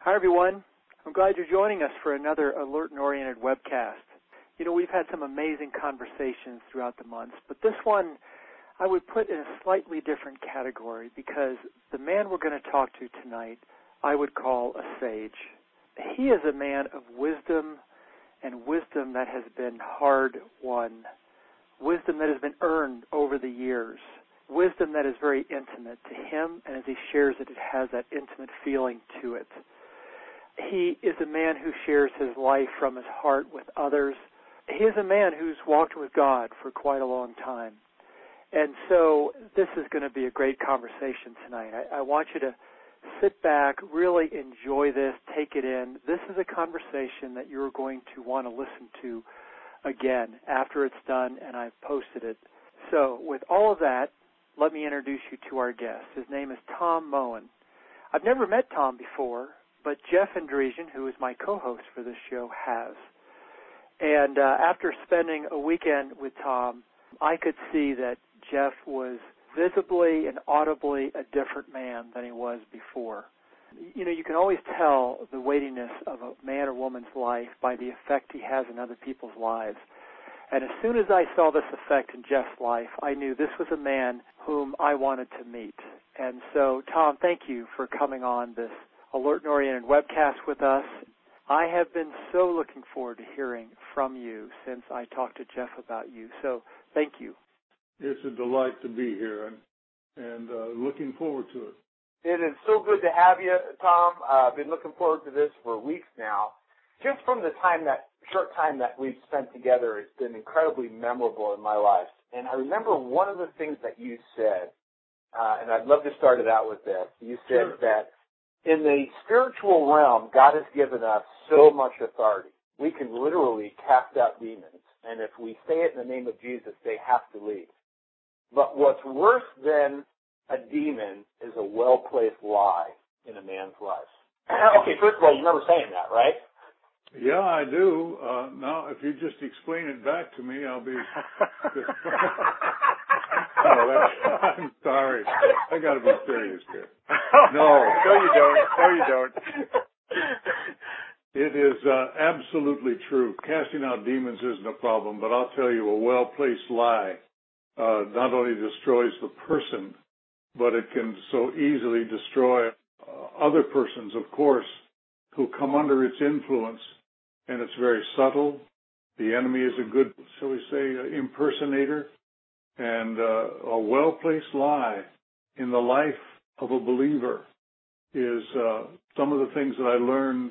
Hi, everyone. I'm glad you're joining us for another Alert and Oriented webcast. You know, we've had some amazing conversations throughout the months, but this one I would put in a slightly different category because the man we're going to talk to tonight I would call a sage. He is a man of wisdom, and wisdom that has been hard-won, wisdom that has been earned over the years, wisdom that is very intimate to him, and as he shares it, it has that intimate feeling to it. He is a man who shares his life from his heart with others. He is a man who's walked with God for quite a long time. And so this is going to be a great conversation tonight. I want you to sit back, really enjoy this, take it in. This is a conversation that you're going to want to listen to again after it's done and I've posted it. So with all of that, let me introduce you to our guest. His name is Tom Moen. I've never met Tom before, but Jeff Andresian, who is my co-host for this show, has. And after spending a weekend with Tom, I could see that Jeff was visibly and audibly a different man than he was before. You know, you can always tell the weightiness of a man or woman's life by the effect he has in other people's lives. And as soon as I saw this effect in Jeff's life, I knew this was a man whom I wanted to meet. And so, Tom, thank you for coming on this Alert and Oriented webcast with us. I have been so looking forward to hearing from you since I talked to Jeff about you. So thank you. It's a delight to be here and looking forward to it. It is so good to have you, Tom. I've been looking forward to this for weeks now. Just from the short time that we've spent together, it's been incredibly memorable in my life. And I remember one of the things that you said, and I'd love to start it out with this. You said that in the spiritual realm, God has given us so much authority. We can literally cast out demons, and if we say it in the name of Jesus, they have to leave. But what's worse than a demon is a well-placed lie in a man's life. Okay, first of all, you remember saying that, right? Yeah, I do. Now, if you just explain it back to me, I'll be... I'm sorry. I got to be serious here. No, you don't. It is absolutely true. Casting out demons isn't a problem, but I'll tell you, a well-placed lie not only destroys the person, but it can so easily destroy other persons, of course, who come under its influence, and it's very subtle. The enemy is a good, shall we say, impersonator, and a well-placed lie in the life of a believer is some of the things that I learned.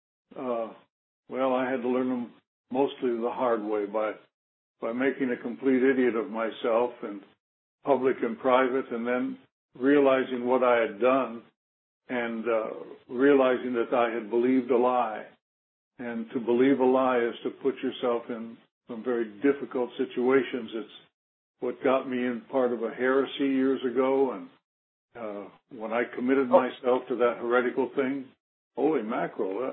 I had to learn them mostly the hard way by making a complete idiot of myself in public and private, and then realizing what I had done and realizing that I had believed a lie. And to believe a lie is to put yourself in some very difficult situations. It's what got me in part of a heresy years ago, and when I committed myself to that heretical thing, holy mackerel,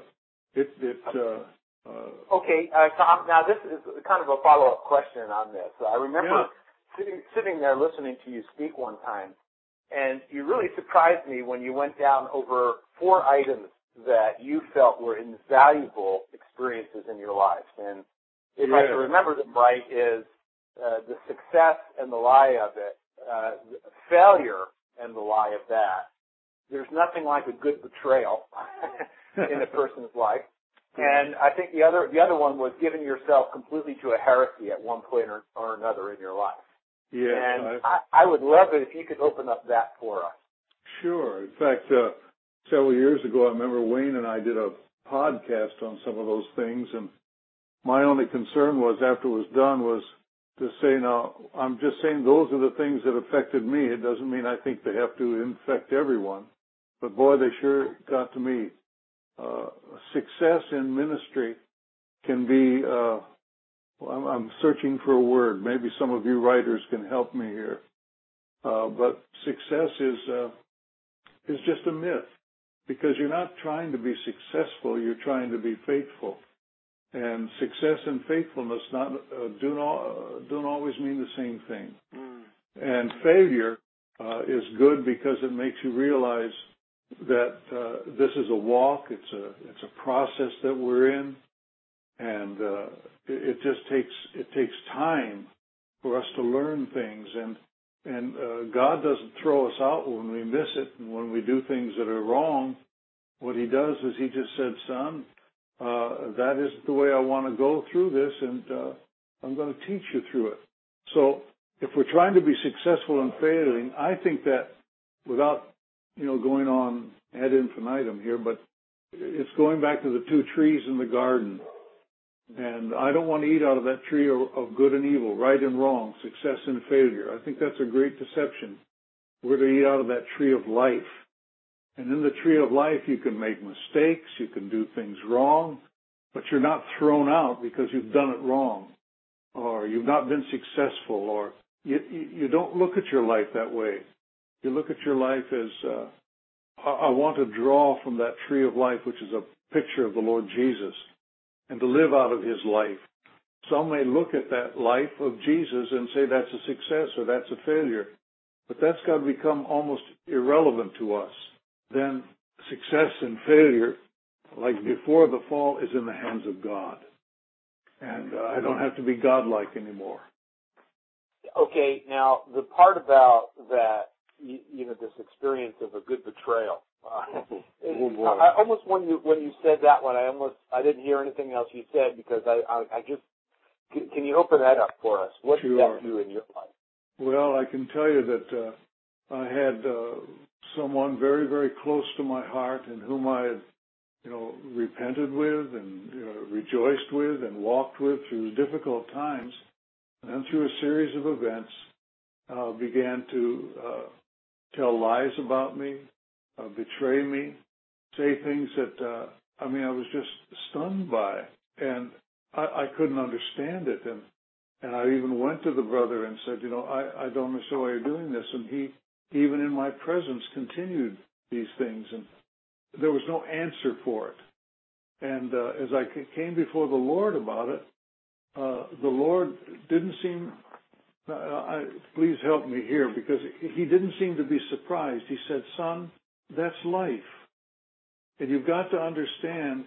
Okay, Tom, now this is kind of a follow-up question on this. I remember sitting there listening to you speak one time, and you really surprised me when you went down over 4 items that you felt were invaluable experiences in your life. And if I can remember them right, is the success and the lie of it, failure and the lie of that. There's nothing like a good betrayal in a person's life. And I think the other one was giving yourself completely to a heresy at one point or another in your life. Yeah. And I would love it if you could open up that for us. Sure. In fact, several years ago, I remember Wayne and I did a podcast on some of those things, and my only concern was after it was done was to say, now, I'm just saying those are the things that affected me. It doesn't mean I think they have to infect everyone. But boy, they sure got to me. Success in ministry can be, I'm searching for a word. Maybe some of you writers can help me here. But success is just a myth, because you're not trying to be successful, you're trying to be faithful. And success and faithfulness don't always mean the same thing. And failure is good because it makes you realize that this is a walk. It's a process that we're in, and it takes time for us to learn things, and God doesn't throw us out when we miss it and when we do things that are wrong. What He does is He just said, "Son, that isn't the way I want to go through this, and I'm going to teach you through it." So if we're trying to be successful and failing, I think that without going on ad infinitum here, but it's going back to the two trees in the garden. And I don't want to eat out of that tree of good and evil, right and wrong, success and failure. I think that's a great deception. We're to eat out of that tree of life. And in the tree of life, you can make mistakes, you can do things wrong, but you're not thrown out because you've done it wrong, or you've not been successful, or you don't look at your life that way. You look at your life as, I want to draw from that tree of life, which is a picture of the Lord Jesus, and to live out of His life. Some may look at that life of Jesus and say that's a success or that's a failure, but that's got to become almost irrelevant to us. Then success and failure, like before the fall, is in the hands of God. And I don't have to be godlike anymore. Okay, now the part about that, this experience of a good betrayal. I almost when you said that one, I didn't hear anything else you said because I just can you open that up for us? What did that do in your life? Well, I can tell you that I had someone very, very close to my heart and whom I had, repented with and rejoiced with and walked with through difficult times, and then through a series of events began to tell lies about me, betray me, say things that, I was just stunned by. And I couldn't understand it. And I even went to the brother and said, I don't understand why you're doing this. And he, even in my presence, continued these things. And there was no answer for it. And as I came before the Lord about it, the Lord didn't seem... please help me here, because He didn't seem to be surprised. He said, "Son, that's life. And you've got to understand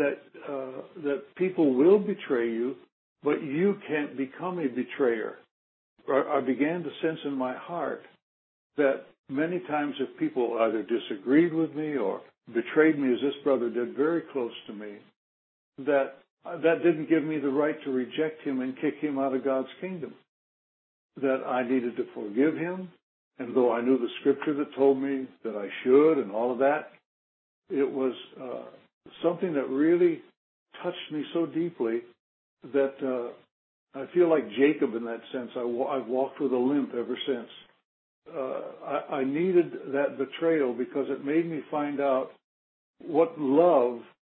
that people will betray you, but you can't become a betrayer." I began to sense in my heart that many times if people either disagreed with me or betrayed me, as this brother did very close to me, that didn't give me the right to reject him and kick him out of God's kingdom. That I needed to forgive him, and though I knew the scripture that told me that I should and all of that, it was something that really touched me so deeply that I feel like Jacob in that sense. I've walked with a limp ever since. I needed that betrayal because it made me find out what love,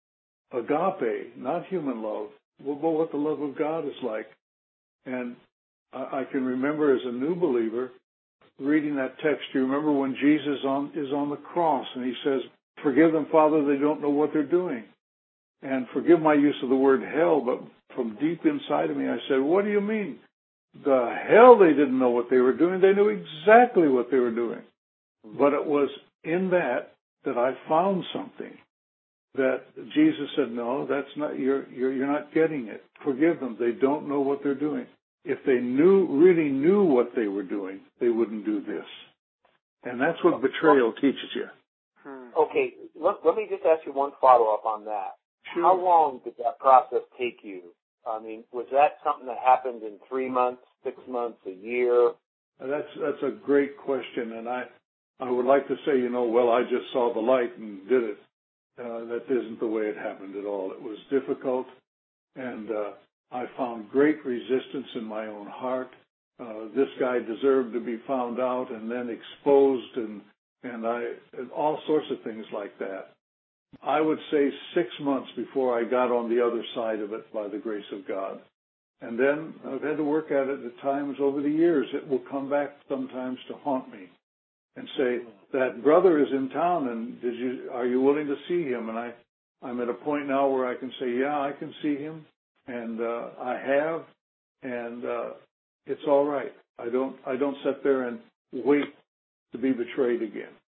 agape, not human love, but what the love of God is like. And I can remember as a new believer reading that text. You remember when Jesus is on the cross and He says, "Forgive them, Father, they don't know what they're doing." And forgive my use of the word hell, but from deep inside of me I said, "What do you mean? The hell they didn't know what they were doing. They knew exactly what they were doing." But it was in that I found something that Jesus said, "No, that's not, you're not getting it. Forgive them. They don't know what they're doing. If they really knew what they were doing, they wouldn't do this." And that's what betrayal teaches you. Okay, let me just ask you one follow-up on that. Sure. How long did that process take you? Was that something that happened in 3 months, 6 months, a year? That's a great question, and I would like to say, well, I just saw the light and did it. That isn't the way it happened at all. It was difficult, and I found great resistance in my own heart. This guy deserved to be found out and then exposed, and all sorts of things like that. I would say 6 months before I got on the other side of it by the grace of God. And then I've had to work at it at times over the years. It will come back sometimes to haunt me and say, "That brother is in town, and are you willing to see him?" And I'm at a point now where I can say, "Yeah, I can see him." And I have, and it's all right. I don't sit there and wait to be betrayed again.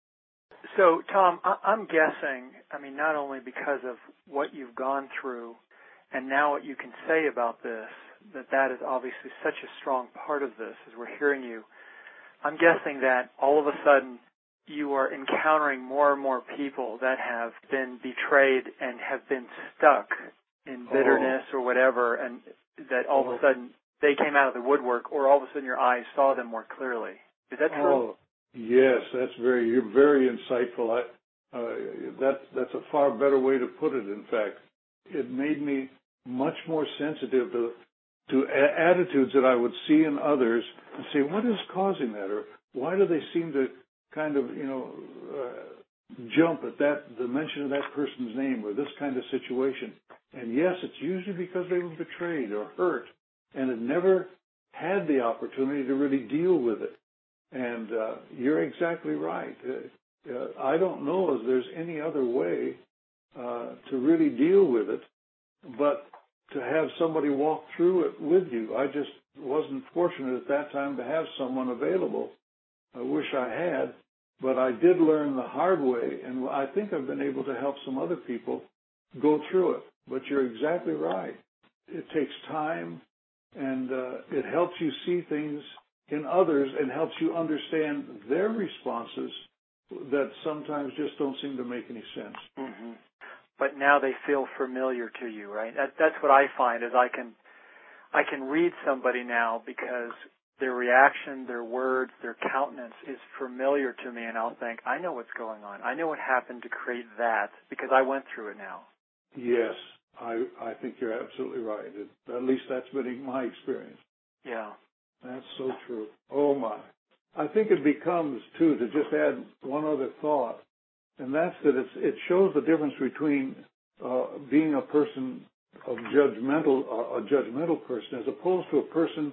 So, Tom, I'm guessing, not only because of what you've gone through and now what you can say about this, that is obviously such a strong part of this as we're hearing you. I'm guessing that all of a sudden you are encountering more and more people that have been betrayed and have been stuck in bitterness or whatever, and that all of a sudden they came out of the woodwork, or all of a sudden your eyes saw them more clearly. Is that true? Oh, yes, you're very insightful. That's a far better way to put it, in fact. It made me much more sensitive to attitudes that I would see in others and say, what is causing that? Or why do they seem to kind of, jump at the mention of that person's name or this kind of situation? And yes, it's usually because they were betrayed or hurt and had never had the opportunity to really deal with it. And you're exactly right. I don't know if there's any other way to really deal with it, but to have somebody walk through it with you. I just wasn't fortunate at that time to have someone available. I wish I had, but I did learn the hard way, and I think I've been able to help some other people go through it. But you're exactly right. It takes time, and it helps you see things in others and helps you understand their responses that sometimes just don't seem to make any sense. Mm-hmm. But now they feel familiar to you, right? That's what I find is I can read somebody now because their reaction, their words, their countenance is familiar to me, and I'll think, I know what's going on. I know what happened to create that because I went through it now. Yes, I think you're absolutely right. At least that's been my experience. Yeah. That's so true. Oh, my. I think it becomes, too, to just add one other thought, and that's that it shows the difference between being a person of a judgmental person, as opposed to a person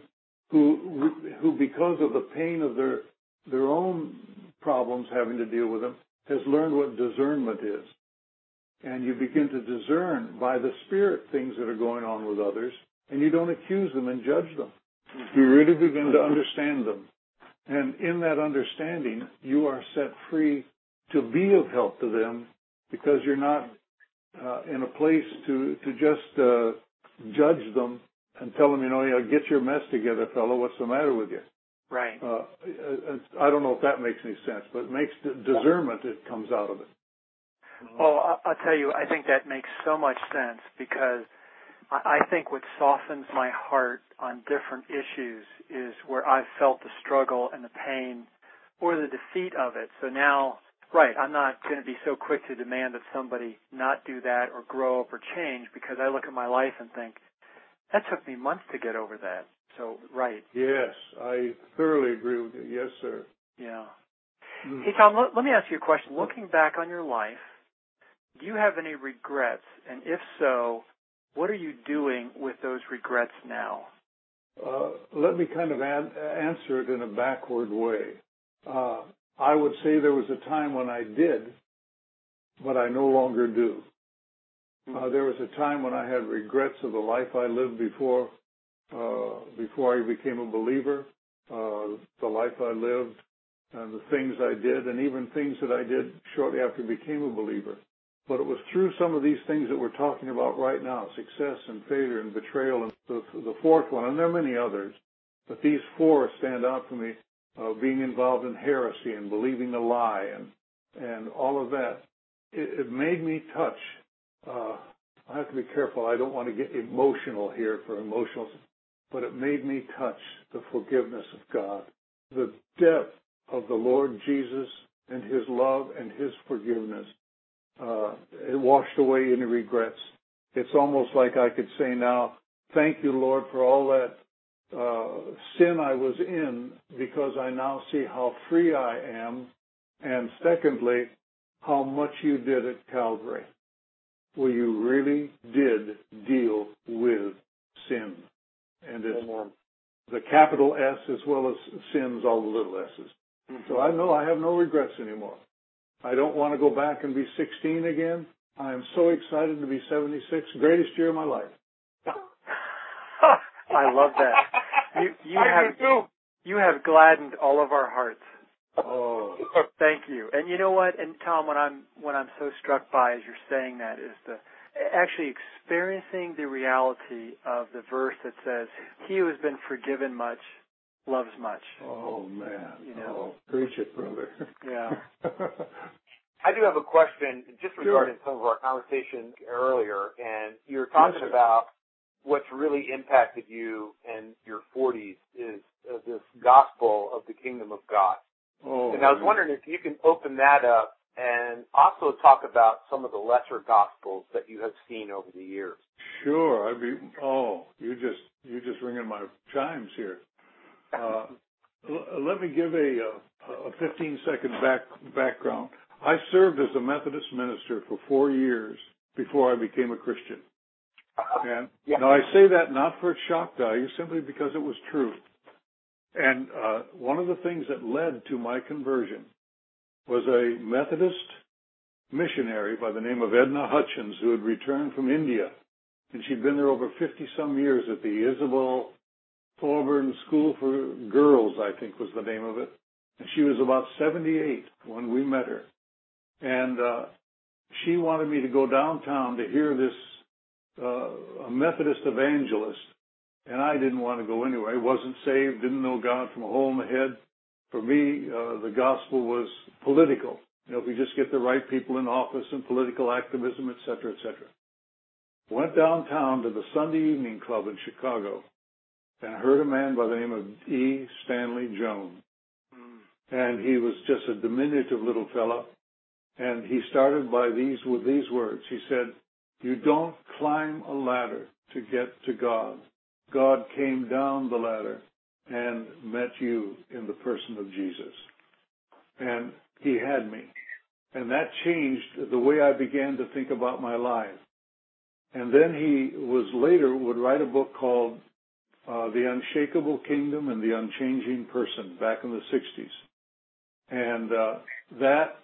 who because of the pain of their own problems having to deal with them, has learned what discernment is. And you begin to discern by the Spirit things that are going on with others, and you don't accuse them and judge them. You really begin to understand them. And in that understanding, you are set free to be of help to them because you're not in a place to just judge them and tell them, get your mess together, fellow. What's the matter with you? Right. I don't know if that makes any sense, but it makes discernment that comes out of it. Well, I'll tell you, I think that makes so much sense because I think what softens my heart on different issues is where I've felt the struggle and the pain or the defeat of it. So now, right, I'm not going to be so quick to demand that somebody not do that or grow up or change because I look at my life and think, that took me months to get over that. So, right. Yes, I thoroughly agree with you. Yes, sir. Yeah. Hey, Tom, let me ask you a question. Looking back on your life, do you have any regrets? And if so, what are you doing with those regrets now? Let me kind of answer it in a backward way. I would say there was a time when I did, but I no longer do. There was a time when I had regrets of the life I lived before I became a believer, the life I lived, and the things I did, and even things that I did shortly after I became a believer. But it was through some of these things that we're talking about right now, success and failure and betrayal, and the fourth one, and there are many others, but these four stand out for me, being involved in heresy and believing a lie and all of that. It made me touch. I have to be careful. I don't want to get emotional here for emotional, but it made me touch the forgiveness of God, the depth of the Lord Jesus and His love and His forgiveness. It washed away any regrets. It's almost like I could say now, thank you, Lord, for all that sin I was in, because I now see how free I am, and secondly, how much you did at Calvary, where you really did deal with sin. And it's the capital S as well as sins, all the little S's. Mm-hmm. So I know I have no regrets anymore. I don't want to go back and be 16 again. I am so excited to be 76. Greatest year of my life. I love that. You have gladdened all of our hearts. Oh, thank you. And you know what? And Tom, what I'm so struck by as you're saying that is actually experiencing the reality of the verse that says, "He who has been forgiven much loves much." Oh man! You know, preach it, brother. Yeah. I do have a question just regarding some of our conversation earlier, and you were talking about what's really impacted you in your 40s is this gospel of the kingdom of God. Oh, and I was wondering if you can open that up and also talk about some of the lesser gospels that you have seen over the years. Sure. You just ringing my chimes here. Let me give a 15-second background. I served as a Methodist minister for 4 years before I became a Christian. And now I say that not for shock value, simply because it was true. And one of the things that led to my conversion was a Methodist missionary by the name of Edna Hutchins, who had returned from India. And she'd been there over 50-some years at the Isabel Thorburn School for Girls, I think was the name of it. And she was about 78 when we met her. And she wanted me to go downtown to hear this a Methodist evangelist. And I didn't want to go anywhere. I wasn't saved, didn't know God from a hole in the head. For me, the gospel was political. You know, if we just get the right people in office and political activism, et cetera, et cetera. Went downtown to the Sunday Evening Club in Chicago and heard a man by the name of E. Stanley Jones. And he was just a diminutive little fella. And he started with these words. He said, "You don't climb a ladder to get to God. God came down the ladder and met you in the person of Jesus." And he had me. And that changed the way I began to think about my life. And then he would write a book called The Unshakable Kingdom and the Unchanging Person back in the 60s. And that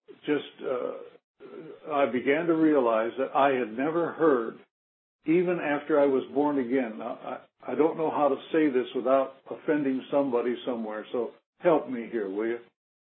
I began to realize that I had never heard, even after I was born again. I don't know how to say this without offending somebody somewhere, so help me here, will you?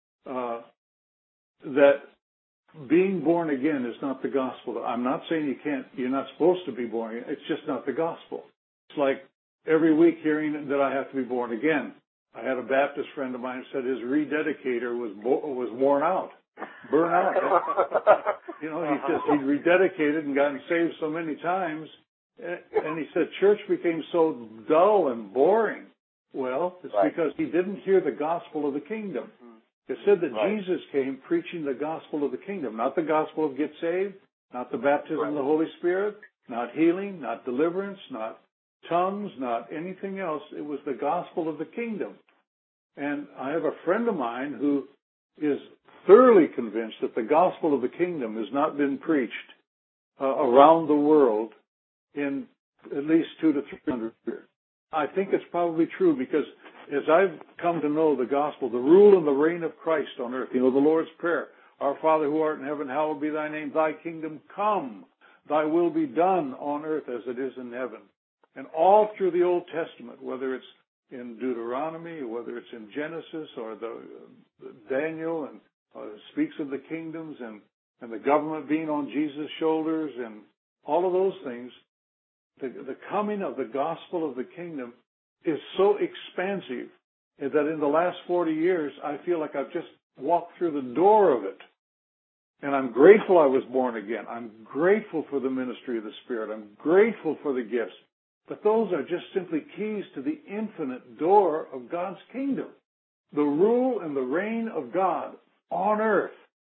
That being born again is not the gospel. I'm not saying you're not supposed to be born again. It's just not the gospel. It's like every week hearing that I have to be born again. I had a Baptist friend of mine who said his rededicator was worn out, burnt out. You know, he'd rededicated and gotten saved so many times. And he said church became so dull and boring. Well, it's because he didn't hear the gospel of the kingdom. It said that Jesus came preaching the gospel of the kingdom, not the gospel of get saved, not the baptism of the Holy Spirit, not healing, not deliverance, not tongues, not anything else. It was the gospel of the kingdom. And I have a friend of mine who is thoroughly convinced that the gospel of the kingdom has not been preached around the world in at least 200 to 300 years. I think it's probably true because as I've come to know the gospel, the rule and the reign of Christ on earth, you know, the Lord's Prayer, "Our Father who art in heaven, hallowed be thy name, thy kingdom come, thy will be done on earth as it is in heaven." And all through the Old Testament, whether it's in Deuteronomy, or whether it's in Genesis or the Daniel, and speaks of the kingdoms and the government being on Jesus' shoulders and all of those things, the coming of the gospel of the kingdom is so expansive that in the last 40 years, I feel like I've just walked through the door of it. And I'm grateful I was born again. I'm grateful for the ministry of the Spirit. I'm grateful for the gifts. But those are just simply keys to the infinite door of God's kingdom. The rule and the reign of God on earth.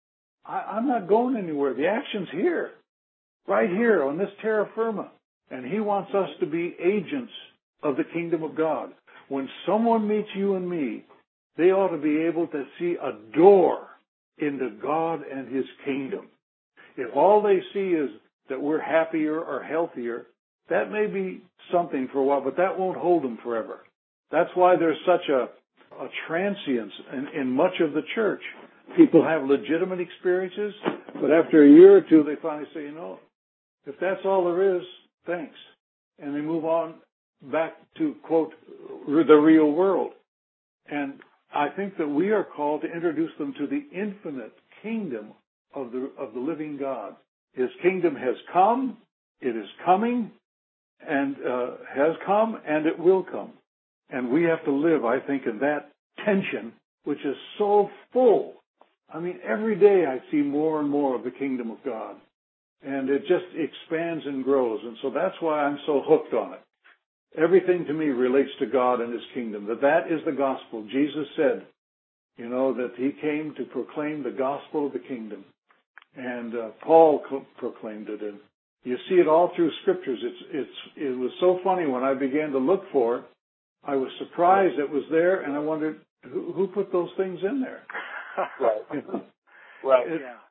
I'm not going anywhere. The action's here. Right here on this terra firma. And He wants us to be agents of the kingdom of God. When someone meets you and me, they ought to be able to see a door into God and His kingdom. If all they see is that we're happier or healthier, that may be something for a while, but that won't hold them forever. That's why there's such a transience in much of the church. People have legitimate experiences, but after a year or two, they finally say, you know, if that's all there is, thanks. And they move on back to, quote, the real world. And I think that we are called to introduce them to the infinite kingdom of the living God. His kingdom has come, it is coming, and has come, and it will come. And we have to live, I think, in that tension, which is so full. I mean, every day I see more and more of the kingdom of God. And it just expands and grows. And so that's why I'm so hooked on it. Everything to me relates to God and His kingdom. That is the gospel. Jesus said, that He came to proclaim the gospel of the kingdom. And Paul proclaimed it. And you see it all through scriptures. It was so funny when I began to look for it. I was surprised it was there, and I wondered, who put those things in there? Right. Right.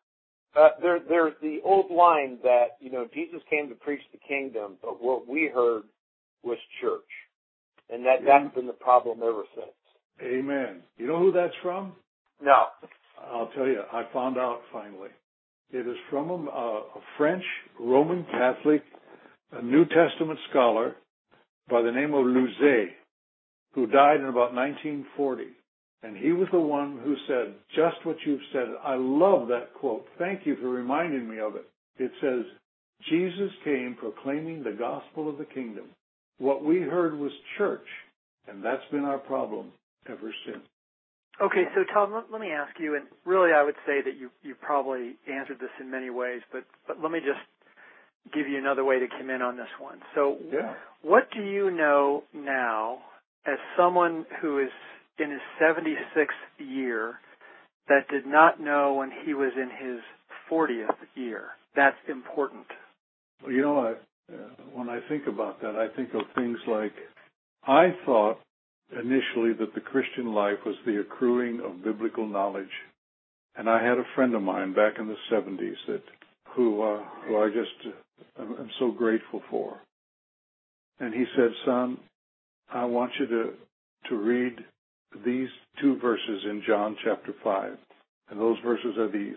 There's the old line that, Jesus came to preach the kingdom, but what we heard was church. And that's been the problem ever since. Amen. You know who that's from? No. I'll tell you, I found out finally. It is from a French Roman Catholic, a New Testament scholar by the name of Louzet, who died in about 1940. And he was the one who said just what you've said. I love that quote. Thank you for reminding me of it. It says, Jesus came proclaiming the gospel of the kingdom. What we heard was church, and that's been our problem ever since. Okay, so Tom, let me ask you, and really I would say that you probably answered this in many ways, but let me just give you another way to come in on this one. So What do you know now as someone who is in his 76th year that did not know when he was in his 40th year? That's important. Well, when I think about that, I think of things like, I thought initially that the Christian life was the accruing of biblical knowledge. And I had a friend of mine back in the 70s who I just am so grateful for. And he said, son, I want you to read these 2 verses in John chapter 5. And those verses are these.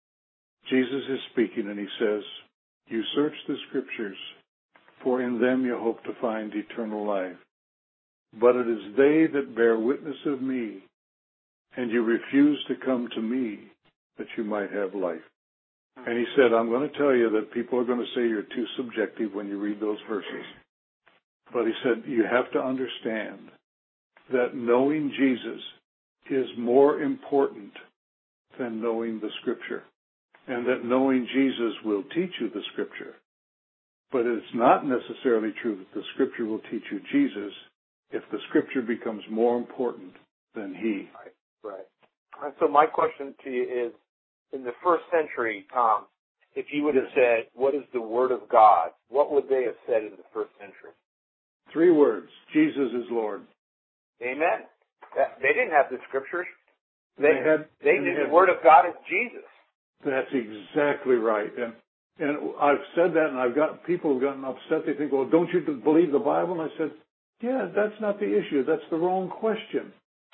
Jesus is speaking and he says, you search the scriptures, for in them you hope to find eternal life. But it is they that bear witness of me, and you refuse to come to me that you might have life. And he said, I'm going to tell you that people are going to say you're too subjective when you read those verses. But he said, you have to understand that knowing Jesus is more important than knowing the Scripture, and that knowing Jesus will teach you the Scripture. But it's not necessarily true that the Scripture will teach you Jesus if the Scripture becomes more important than He. Right. And so my question to you is, in the first century, Tom, if you would have said, what is the Word of God, what would they have said in the first century? 3 words. Jesus is Lord. Amen. They didn't have the Scriptures. They knew the Word of God is Jesus. That's exactly right. And I've said that, and I've got people who've gotten upset. They think, well, don't you believe the Bible? And I said, yeah, that's not the issue. That's the wrong question.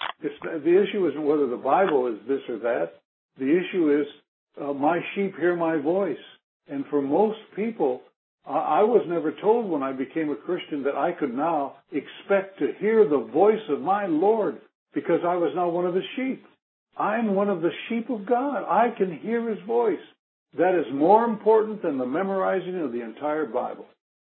The issue isn't whether the Bible is this or that. The issue is my sheep hear my voice. And for most people, I was never told when I became a Christian that I could now expect to hear the voice of my Lord because I was now one of His sheep. I'm one of the sheep of God. I can hear His voice. That is more important than the memorizing of the entire Bible.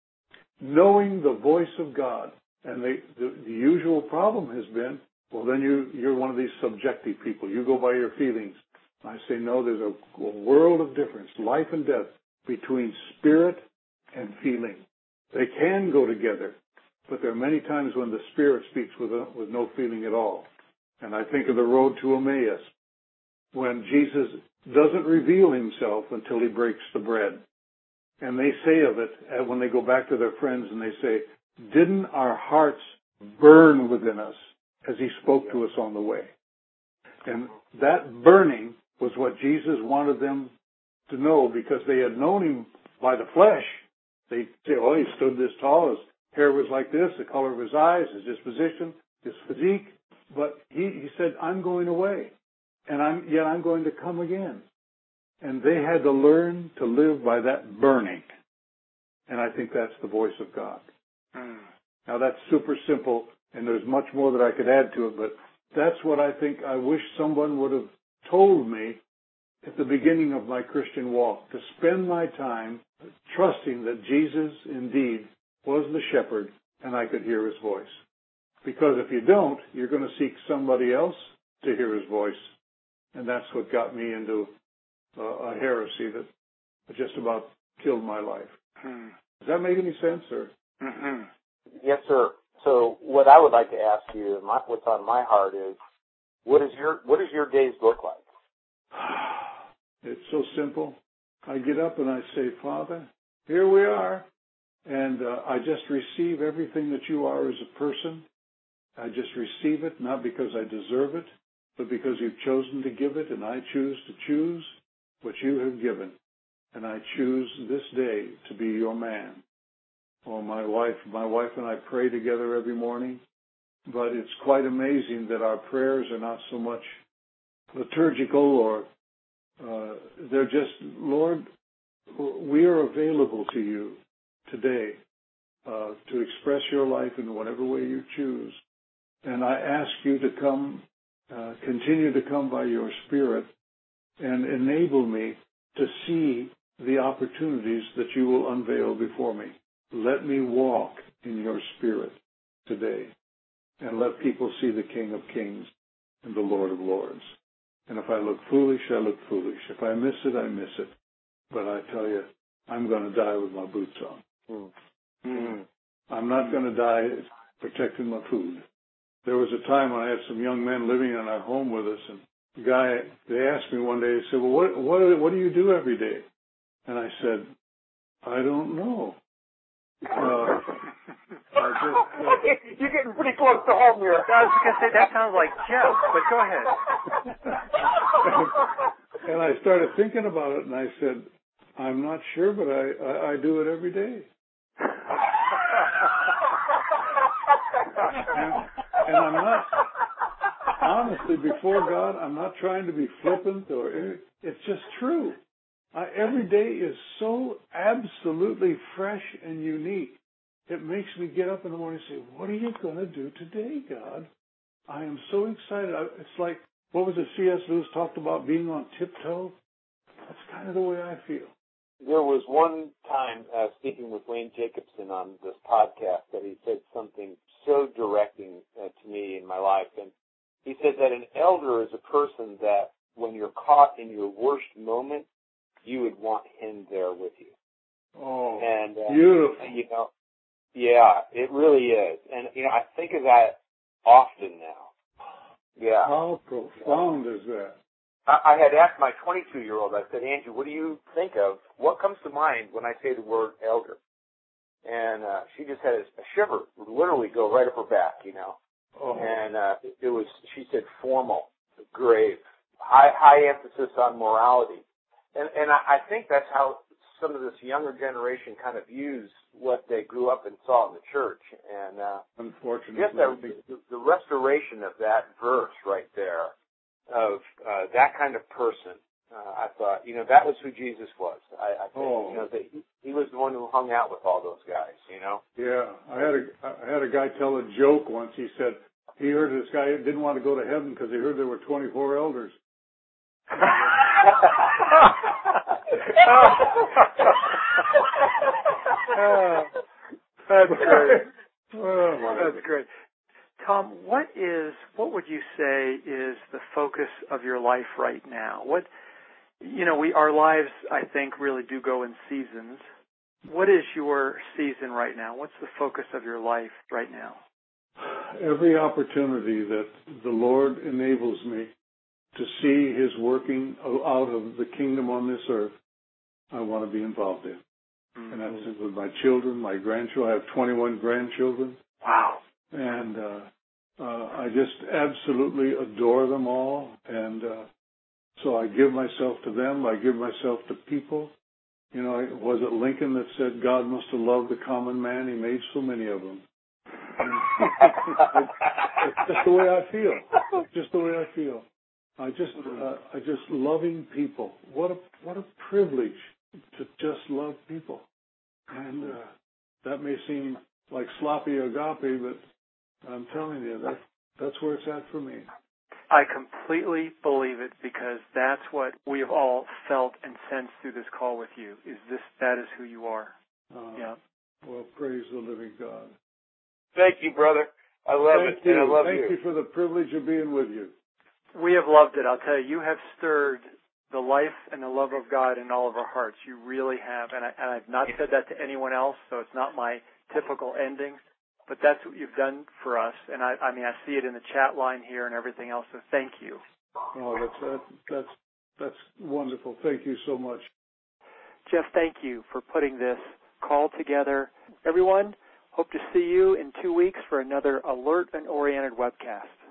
Knowing the voice of God. And the usual problem has been, well, then you're one of these subjective people. You go by your feelings. I say, no, there's a world of difference, life and death, between spirit and feeling. They can go together, but there are many times when the Spirit speaks with no feeling at all. And I think of the road to Emmaus, when Jesus doesn't reveal Himself until He breaks the bread. And they say of it, when they go back to their friends and they say, didn't our hearts burn within us as He spoke to us on the way? And that burning was what Jesus wanted them to know, because they had known Him by the flesh. They say, oh, He stood this tall, His hair was like this, the color of His eyes, His disposition, His physique. But he said, I'm going away, and I'm going to come again. And they had to learn to live by that burning. And I think that's the voice of God. Now, that's super simple, and there's much more that I could add to it, but that's what I think I wish someone would have told me at the beginning of my Christian walk, to spend my time trusting that Jesus indeed was the shepherd and I could hear his voice. Because if you don't, you're going to seek somebody else to hear his voice. And that's what got me into a heresy that just about killed my life. Does that make any sense, sir? Mm-hmm. Yes, sir. So what I would like to ask you, what's on my heart is, what does your days look like? It's so simple. I get up and I say, Father, here we are. And I just receive everything that you are as a person. I just receive it, not because I deserve it, but because you've chosen to give it, and I choose to choose what you have given. And I choose this day to be your man. Oh, my wife and I pray together every morning, but it's quite amazing that our prayers are not so much liturgical or they're just, Lord, we are available to you today to express your life in whatever way you choose. And I ask you to come, continue to come by your Spirit and enable me to see the opportunities that you will unveil before me. Let me walk in your Spirit today and let people see the King of Kings and the Lord of Lords. And if I look foolish, I look foolish. If I miss it, I miss it. But I tell you, I'm going to die with my boots on. I'm not going to die protecting my food. There was a time when I had some young men living in our home with us, and they asked me one day, they said, well, what do you do every day? And I said, I don't know. You're getting pretty close to home here. I was going to say, that sounds like Jeff, but go ahead. And I started thinking about it, and I said, I'm not sure, but I do it every day. And I'm not, honestly, before God, I'm not trying to be flippant it's just true. Every day is so absolutely fresh and unique. It makes me get up in the morning and say, what are you going to do today, God? I am so excited. It's like, what was it C.S. Lewis talked about, being on tiptoe? That's kind of the way I feel. There was one time speaking with Wayne Jacobson on this podcast that he said something so directing to me in my life. And he said that an elder is a person that when you're caught in your worst moment, you would want him there with you. Oh, and, beautiful. Yeah, it really is. And, I think of that often now. Yeah. How profound is that? I had asked my 22-year-old, I said, Angie, what do you think of, what comes to mind when I say the word elder? And she just had a shiver literally go right up her back, Oh. And it was, she said, formal, grave, high emphasis on morality. And I think that's how some of this younger generation kind of views what they grew up and saw in the church. And unfortunately, just the restoration of that verse right there, of that kind of person, I thought, that was who Jesus was. I think, that he was the one who hung out with all those guys, Yeah, I had a guy tell a joke once. He said he heard this guy didn't want to go to heaven because he heard there were 24 elders. That's great. That's great. Tom, what would you say is the focus of your life right now? Our lives, I think, really do go in seasons. What is your season right now? What's the focus of your life right now? Every opportunity that the Lord enables me to see His working out of the kingdom on this earth, I want to be involved in. Mm-hmm. And that's with my children, my grandchildren. I have 21 grandchildren. Wow. And I just absolutely adore them all. And so I give myself to them. I give myself to people. Was it Lincoln that said, God must have loved the common man? He made so many of them. It's just the way I feel. It's just the way I feel. I just loving people. What a privilege to just love people. And that may seem like sloppy agape, but I'm telling you, That's where it's at for me. I completely believe it, because that's what we have all felt and sensed through this call with you. That is who you are. Yeah. Well, praise the living God. Thank you, brother. I love it. You. And I love Thank you for the privilege of being with you. We have loved it. I'll tell you, you have stirred the life and the love of God in all of our hearts. You really have. And I've not said that to anyone else, so it's not my typical ending. But that's what you've done for us. And I see it in the chat line here and everything else, so thank you. Oh, that's wonderful. Thank you so much. Jeff, thank you for putting this call together. Everyone, hope to see you in 2 weeks for another Alert and Oriented webcast.